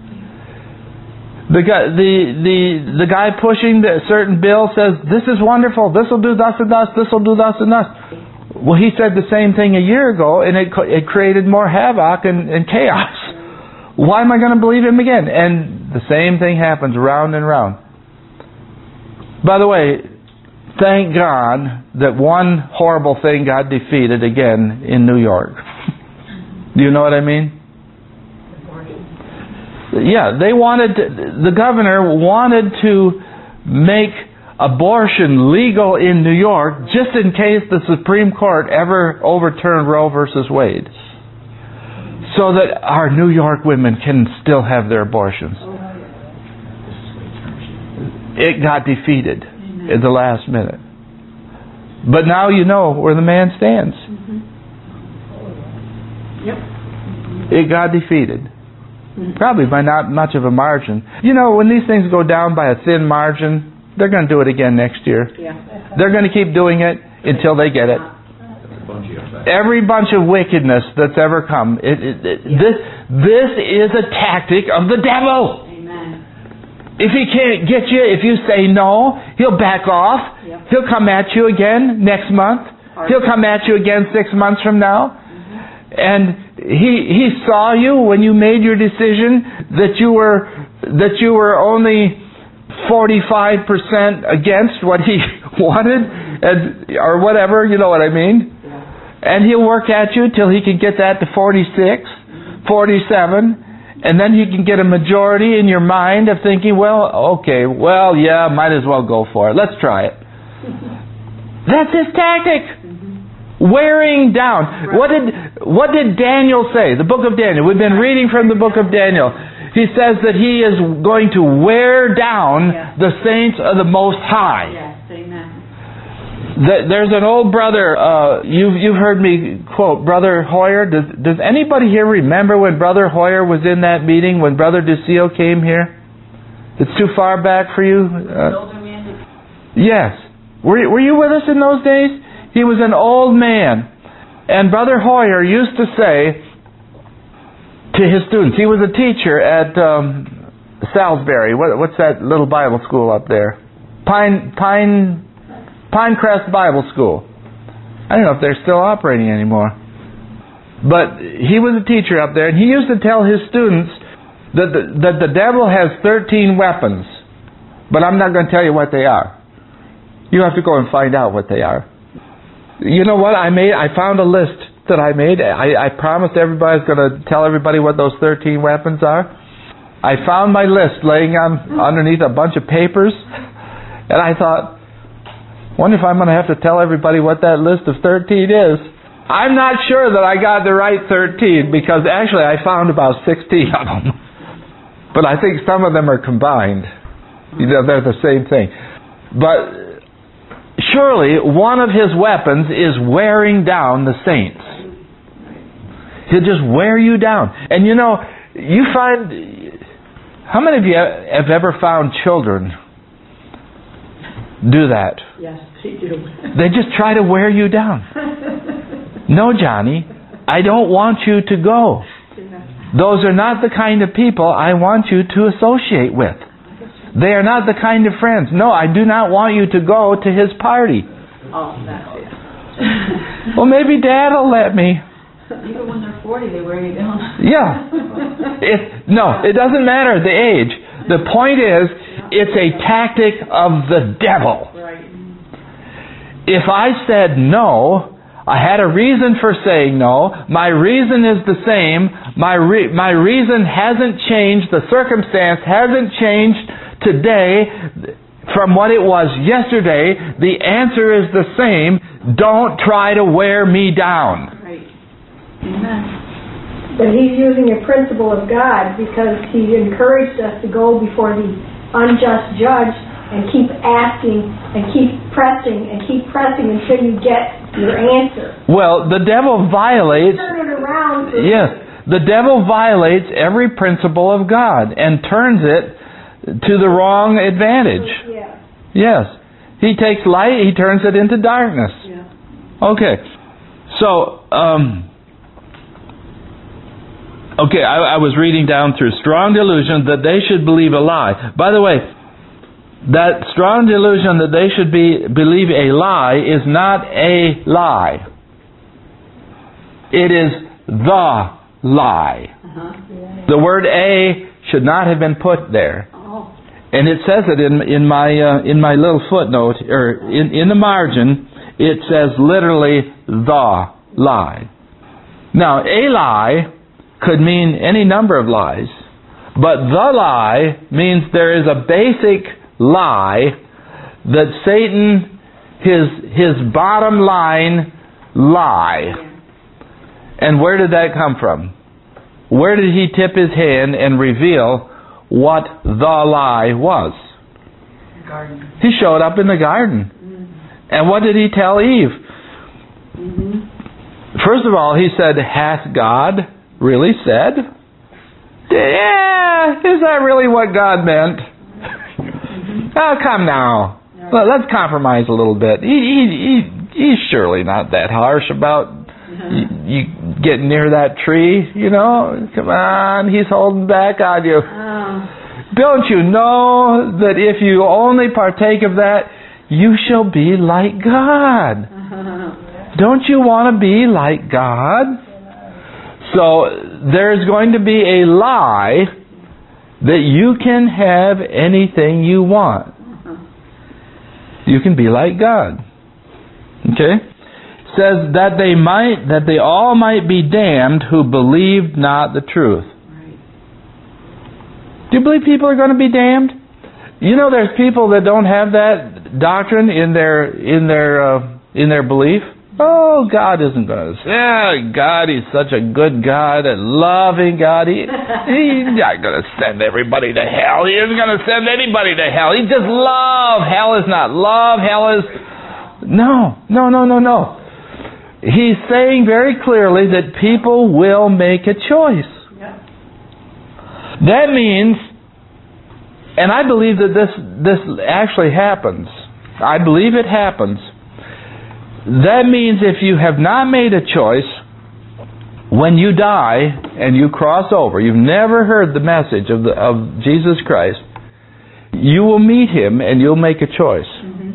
The guy, the, the, the guy pushing the certain bill says, this is wonderful, this will do thus and thus, this will do thus and thus. Well, he said the same thing a year ago, and it, it created more havoc and, and chaos. Why am I going to believe him again? And the same thing happens round and round. By the way, thank God that one horrible thing got defeated again in New York. Do you know what I mean? Yeah, they wanted to, the governor wanted to make abortion legal in New York just in case the Supreme Court ever overturned Roe versus Wade, so that our New York women can still have their abortions. It got defeated at the last minute. But now you know where the man stands. Yep. It got defeated. Probably by not much of a margin. You know, when these things go down by a thin margin, they're going to do it again next year. Yeah. They're going to keep doing it until they get it. Every bunch of wickedness that's ever come, it, it, it, this this is a tactic of the devil. Amen. If he can't get you, if you say no, he'll back off. Yeah. He'll come at you again next month. He'll come at you again six months from now. And he he saw you when you made your decision that you were that you were only forty-five percent against what he wanted, and or whatever, you know what I mean? And he'll work at you till he can get that to forty-six, forty-seven, and then he can get a majority in your mind of thinking, well, okay, well, yeah, might as well go for it. Let's try it. That's his tactic. Wearing down. What did what did Daniel say? The book of Daniel. We've been reading from the book of Daniel. He says that he is going to wear down Yeah. the saints of the Most High. Yes, amen. The- There's an old brother, uh, you've, you've heard me quote Brother Hoyer. Does, does anybody here remember when Brother Hoyer was in that meeting, when Brother DeCio came here? It's too far back for you? Uh, Older man, yes. Were, you- were you with us in those days? He was an old man. And Brother Hoyer used to say to his students, he was a teacher at um, Salisbury. What, what's that little Bible school up there? Pine Pine Pinecrest Bible School. I don't know if they're still operating anymore. But he was a teacher up there, and he used to tell his students that the, that the devil has thirteen weapons. But I'm not going to tell you what they are. You have to go and find out what they are. You know what? I made. I found a list that I made. I, I promised everybody I was going to tell everybody what those thirteen weapons are. I found my list laying on underneath a bunch of papers, and I thought, wonder if I'm going to have to tell everybody what that list of thirteen is. I'm not sure that I got the right thirteen, because actually I found about sixteen of them. But I think some of them are combined. You know, they're the same thing. But surely one of his weapons is wearing down the saints. He'll just wear you down. And you know, you find... How many of you have ever found children do that? Yes, they do. They just try to wear you down. No, Johnny, I don't want you to go. Those are not the kind of people I want you to associate with. They are not the kind of friends. No, I do not want you to go to his party. Oh, that's it. Well, maybe Dad will let me. even when they're forty, they wear you down. Yeah. It, no, it doesn't matter the age. The point is, it's a tactic of the devil. Right. If I said no, I had a reason for saying no. My reason is the same. My re- my reason hasn't changed. The circumstance hasn't changed today from what it was yesterday. The answer is the same. Don't try to wear me down. Right. Amen. But he's using a principle of God because he encouraged us to go before the unjust judge and keep asking and keep pressing and keep pressing until you get your answer. Well, the devil violates... Turn it around. For Yes. The devil violates every principle of God and turns it to the wrong advantage. Yeah. Yes. He takes light, he turns it into darkness. Yeah. Okay. So, um... Okay, I, I was reading down through strong delusion that they should believe a lie. By the way, that strong delusion that they should be believe a lie is not a lie. It is the lie. Uh-huh. The word "a" should not have been put there, Oh. and it says it in in my uh, in my little footnote or in in the margin. It says literally the lie. Now, a lie could mean any number of lies, but the lie means there is a basic lie that Satan, his his bottom line lie. And where did that come from? Where did he tip his hand and reveal what the lie was? Garden. He showed up in the garden. Mm-hmm. And what did he tell Eve? Mm-hmm. First of all, he said, hath God really said? Yeah, is that really what God meant? Mm-hmm. Oh, come now. Well, let's compromise a little bit. He, he, he, he's surely not that harsh about you, you getting near that tree, you know. Come on, he's holding back on you. Oh. Don't you know that if you only partake of that, you shall be like God? Uh-huh. Don't you want to be like God? So there's going to be a lie that you can have anything you want. You can be like God. Okay? It says that they might, that they all might be damned who believed not the truth. Do you believe people are going to be damned? You know, there's people that don't have that doctrine in their in their uh, in their belief. Oh, God isn't going to. Yeah, God, He's such a good God, a loving God. He, he's not going to send everybody to hell. He isn't going to send anybody to hell. He just love. Hell is not love. Hell is no, no, no, no, no. He's saying very clearly that people will make a choice. That means, and I believe that this this actually happens. I believe it happens. That means if you have not made a choice, when you die and you cross over, you've never heard the message of the, of Jesus Christ, you will meet Him and you'll make a choice. Mm-hmm.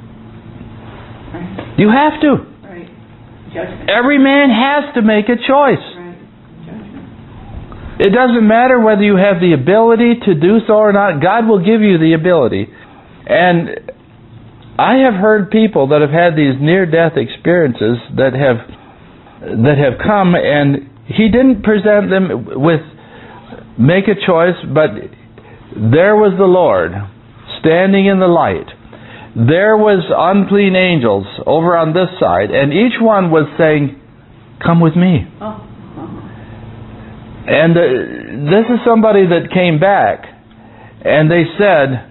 Right. You have to. Right. Judgment. Every man has to make a choice. Right. Judgment. It doesn't matter whether you have the ability to do so or not. God will give you the ability. And I have heard people that have had these near-death experiences that have that have come, and He didn't present them with make a choice, but there was the Lord standing in the light. There was unclean angels over on this side, and each one was saying, "Come with me." Oh. And uh, this is somebody that came back, and they said,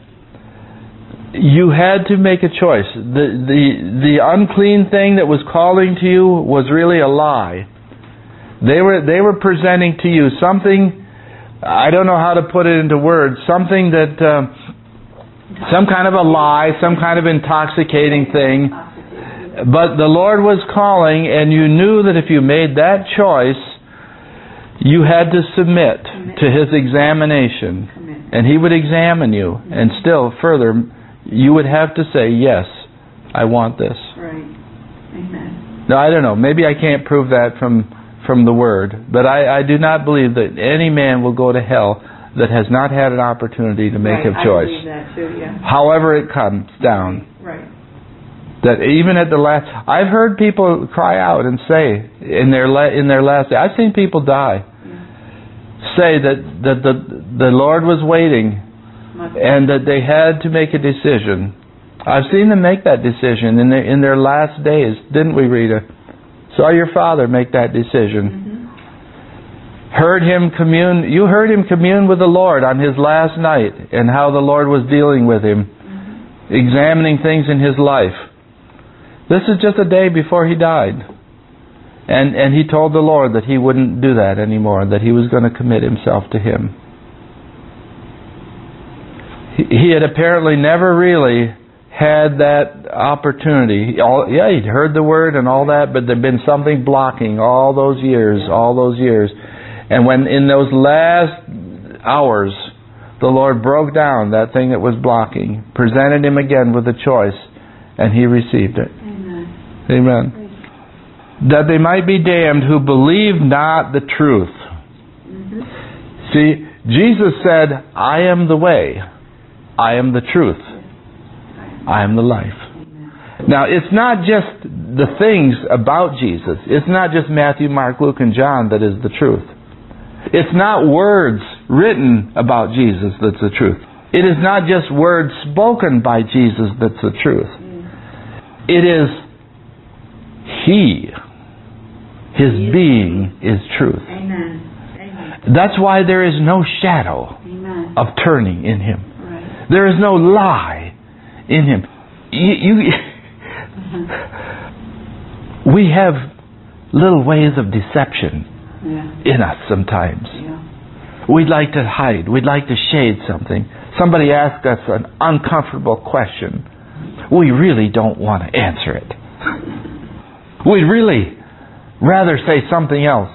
you had to make a choice. The, the the unclean thing that was calling to you was really a lie. They were they were presenting to you something, I don't know how to put it into words, something that, uh, some kind of a lie, some kind of intoxicating thing. But the Lord was calling, and you knew that if you made that choice, you had to submit to His examination. And He would examine you, and still further, you would have to say, yes, I want this. Right. Amen. Now, I don't know. Maybe I can't prove that from from the Word. But I, I do not believe that any man will go to hell that has not had an opportunity to make right. a choice. I believe that too, yeah. However it comes down. Right. That even at the last... I've heard people cry out and say in their la, in their last day... I've seen people die. Yeah. Say that, that the, the Lord was waiting... and that they had to make a decision. I've seen them make that decision in their, in their last days. Didn't we, Rita? Saw your father make that decision. Mm-hmm. Heard him commune. You heard him commune with the Lord on his last night and how the Lord was dealing with him, mm-hmm. examining things in his life. This is just a day before he died. And, and he told the Lord that he wouldn't do that anymore, that he was going to commit himself to Him. He had apparently never really had that opportunity. All, yeah, he'd heard the Word and all that, but there'd been something blocking all those years, all those years. And when in those last hours, the Lord broke down that thing that was blocking, presented him again with a choice, and he received it. Amen. Amen. That they might be damned who believe not the truth. Mm-hmm. See, Jesus said, I am the way. I am the truth. I am the life. Now, it's not just the things about Jesus. It's not just Matthew, Mark, Luke, and John that is the truth. It's not words written about Jesus that's the truth. It is not just words spoken by Jesus that's the truth. It is He. His being is truth. Amen. That's why there is no shadow of turning in Him. There is no lie in Him. You, you, we have little ways of deception yeah. in us sometimes. Yeah. We'd like to hide. We'd like to shade something. Somebody asks us an uncomfortable question. We really don't want to answer it. We'd really rather say something else.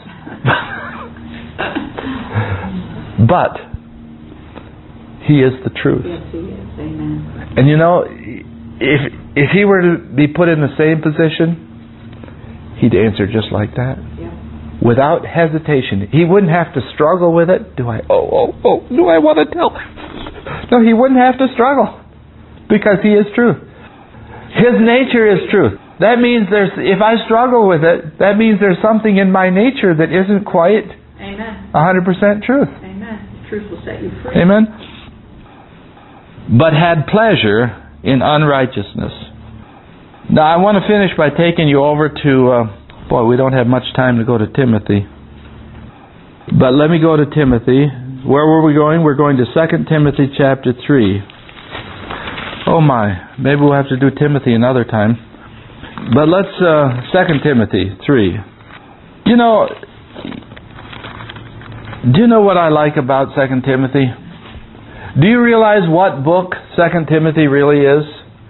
But He is the truth. Yes, He is. Amen. And you know, if if He were to be put in the same position, He'd answer just like that. Yeah. without hesitation. He wouldn't have to struggle with it. Do I, oh, oh, oh, do I want to tell? No, he wouldn't have to struggle because he is truth. His nature is truth. That means there's, if I struggle with it, that means there's something in my nature that isn't quite Amen. one hundred percent truth. Amen. Truth will set you free. Amen. But had pleasure in unrighteousness. Now I want to finish by taking you over to, uh, boy, we don't have much time to go to Timothy. But let me go to Timothy. Where were we going? We're going to Second Timothy chapter three. Oh my, maybe we'll have to do Timothy another time. But let's, uh, Second Timothy three. You know, do you know what I like about Second Timothy? Do you realize what book Second Timothy really is?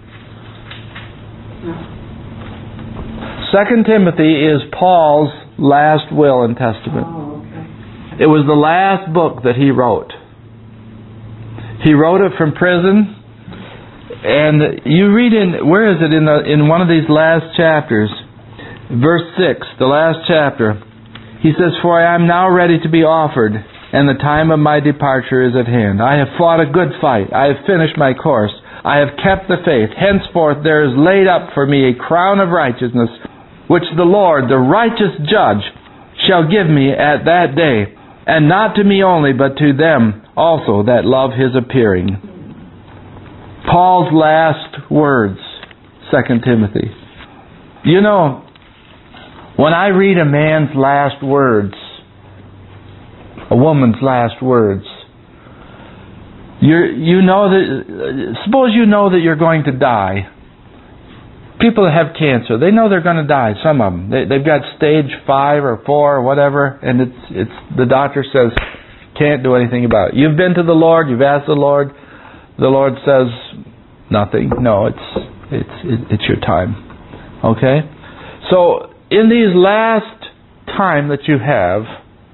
Second Timothy is Paul's last will and testament. Oh, okay. It was the last book that he wrote. He wrote it from prison. And you read in, where is it, in the in one of these last chapters, verse six, the last chapter, he says, "For I am now ready to be offered, and the time of my departure is at hand. I have fought a good fight. I have finished my course. I have kept the faith. Henceforth there is laid up for me a crown of righteousness, which the Lord, the righteous judge, shall give me at that day, and not to me only, but to them also that love his appearing." Paul's last words, Second Timothy. You know, when I read a man's last words, a woman's last words, you're, you know that, suppose you know that you're going to die. People that have cancer, they know they're going to die, some of them. They, they've got stage five or four or whatever, and it's, it's, the doctor says, can't do anything about it. You've been to the Lord, you've asked the Lord, the Lord says, nothing. No, it's it's it's your time. Okay? So, in these last time that you have,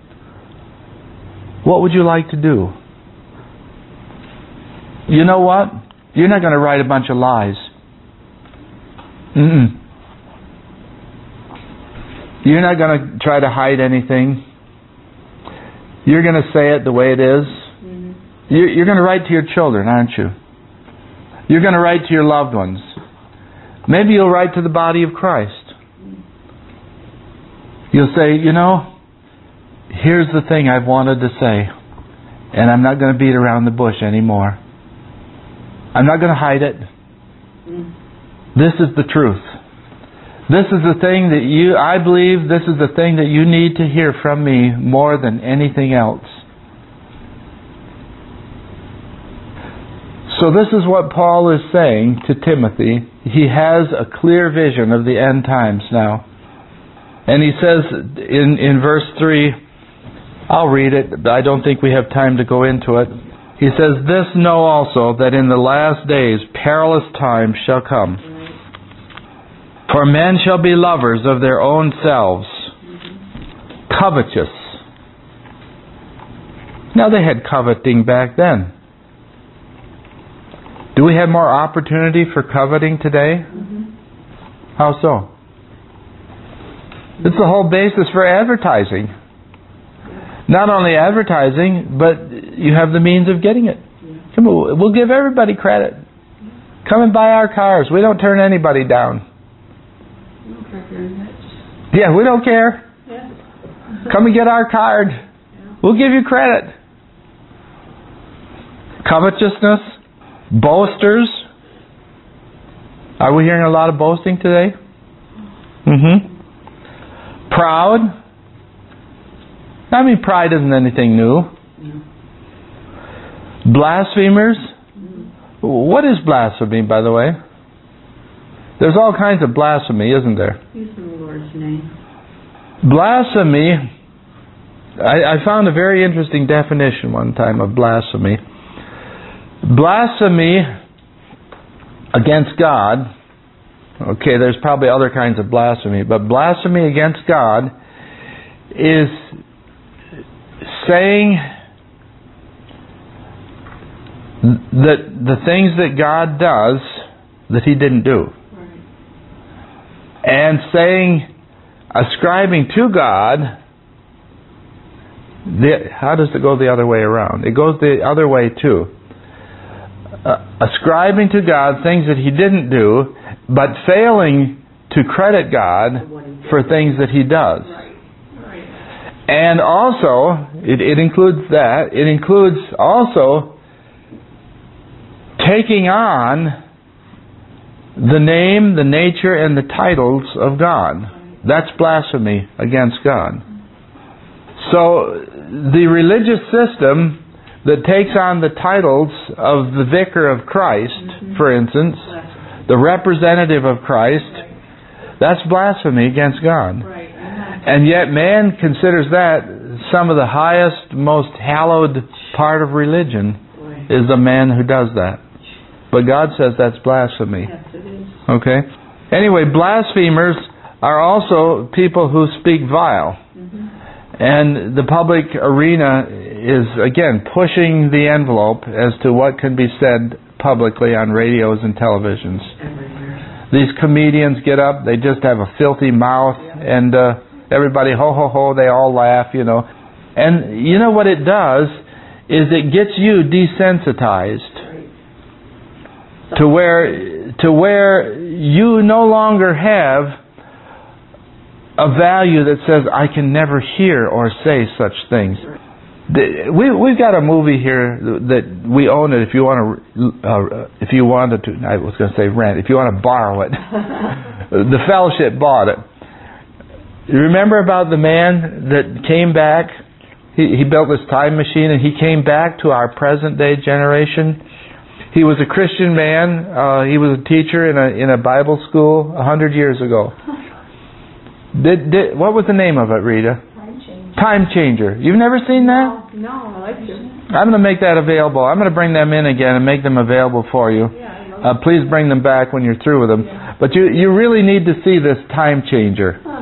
what would you like to do? You know what? You're not going to write a bunch of lies. Mm-mm. You're not going to try to hide anything. You're going to say it the way it is. Mm-hmm. You're, you're going to write to your children, aren't you? You're going to write to your loved ones. Maybe you'll write to the body of Christ. You'll say, you know, here's the thing I've wanted to say, and I'm not going to beat around the bush anymore. I'm not going to hide it. This is the truth. This is the thing that you, I believe this is the thing that you need to hear from me more than anything else. So this is what Paul is saying to Timothy. He has a clear vision of the end times now. And he says in, in verse three, I'll read it, but I don't think we have time to go into it. He says, "This know also, that in the last days perilous times shall come. For men shall be lovers of their own selves, covetous." Now they had coveting back then. Do we have more opportunity for coveting today? Mm-hmm. How so? It's the whole basis for advertising. Not only advertising, but you have the means of getting it. Yeah. Come on, we'll give everybody credit. Come and buy our cars. We don't turn anybody down. We don't care very much. Yeah, we don't care. Yeah. Come and get our card. Yeah. We'll give you credit. Covetousness. Boasters. Are we hearing a lot of boasting today? Mm-hmm. Proud. I mean, pride isn't anything new. Yeah. Blasphemers. Mm-hmm. What is blasphemy, by the way? There's all kinds of blasphemy, isn't there? Using the Lord's name. Blasphemy, I, I found a very interesting definition one time of blasphemy. Blasphemy against God, okay, there's probably other kinds of blasphemy, but blasphemy against God is saying that the things that God does that He didn't do. Right. And saying, ascribing to God The, how does it go the other way around? It goes the other way too. Uh, ascribing to God things that He didn't do, but failing to credit God for things that He does. And also, it, it includes that, it includes also taking on the name, the nature, and the titles of God. That's blasphemy against God. So, the religious system that takes on the titles of the vicar of Christ, mm-hmm. for instance, the representative of Christ, that's blasphemy against God. Right. And yet man considers that some of the highest, most hallowed part of religion is the man who does that. But God says that's blasphemy. Yes, it is. Okay? Anyway, blasphemers are also people who speak vile. Mm-hmm. And the public arena is, again, pushing the envelope as to what can be said publicly on radios and televisions. Everywhere. These comedians get up, they just have a filthy mouth, yeah. and uh, everybody, ho, ho, ho, they all laugh, you know. And you know what it does is it gets you desensitized right. to where to where you no longer have a value that says, I can never hear or say such things. We, we've got a movie here that we own it if you want to, uh, if you wanted to, I was going to say rent, if you want to borrow it. The fellowship bought it. You remember about the man that came back? He, he built this time machine and he came back to our present day generation. He was a Christian man. Uh, he was a teacher in a, in a Bible school a hundred years ago. Did, did, what was the name of it, Rita? Time Changer. Time Changer. You've never seen that? No, no, I like to. I'm going to make that available. I'm going to bring them in again and make them available for you. Yeah, uh, please bring them back when you're through with them. Yeah. But you, you really need to see this Time Changer. Huh.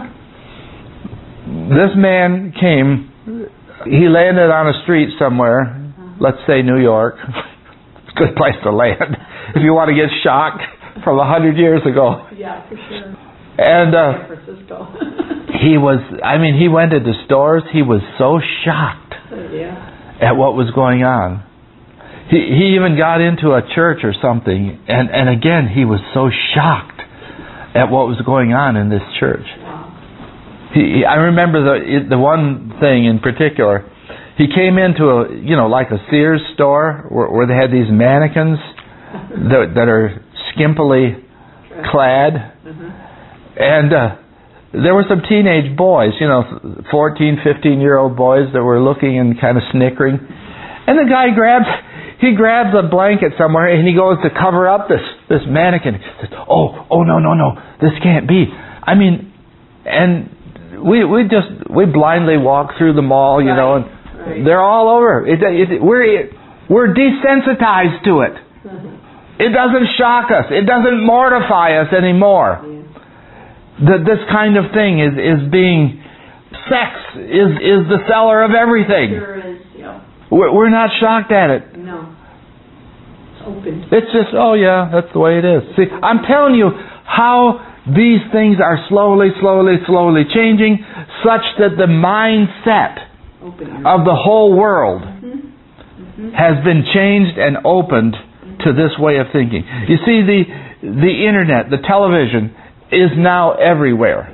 This man came, he landed on a street somewhere, uh-huh. let's say New York. It's a good place to land if you want to get shocked from a hundred years ago. Yeah, for sure. And uh, San Francisco. he was, I mean, he went into stores. He was so shocked yeah. at what was going on. He he even got into a church or something, and, and again, he was so shocked at what was going on in this church. Wow. He, I remember the the one thing in particular. He came into a, you know, like a Sears store where, where they had these mannequins that, that are skimpily clad. Mm-hmm. And uh, there were some teenage boys, you know, fourteen, fifteen-year-old boys that were looking and kind of snickering. And the guy grabs, he grabs a blanket somewhere and he goes to cover up this, this mannequin. He says, oh, oh, no, no, no, this can't be. I mean, and we we just, we blindly walk through the mall, you right. know, and right. they're all over. It, it, we're, we're desensitized to it. It doesn't shock us. It doesn't mortify us anymore. Yeah. That this kind of thing is, is being, sex is, is the seller of everything. Sure is, yeah. We're, we're not shocked at it. No. It's open. It's just, oh yeah, that's the way it is. See, I'm telling you how these things are slowly, slowly, slowly changing such that the mindset open. of the whole world Mm-hmm. Mm-hmm. has been changed and opened to this way of thinking. You see, the the internet, the television, is now everywhere.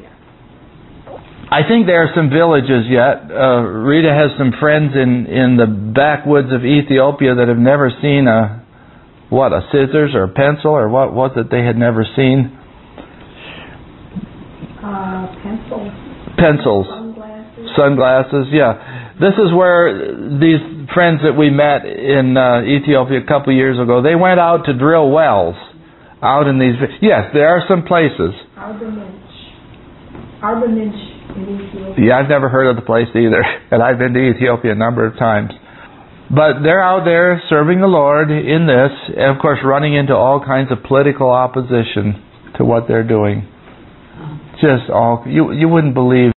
I think there are some villages yet. Uh, Rita has some friends in, in the backwoods of Ethiopia that have never seen a, what, a scissors or a pencil, or what was it they had never seen? Uh, pencils. Pencils. Sunglasses. Sunglasses, yeah. This is where these friends that we met in uh, Ethiopia a couple years ago, they went out to drill wells. Out in these, yes, there are some places. Arbenich. Arbenich in Ethiopia. Yeah, I've never heard of the place either, and I've been to Ethiopia a number of times. But they're out there serving the Lord in this, and of course running into all kinds of political opposition to what they're doing. Just all, you you wouldn't believe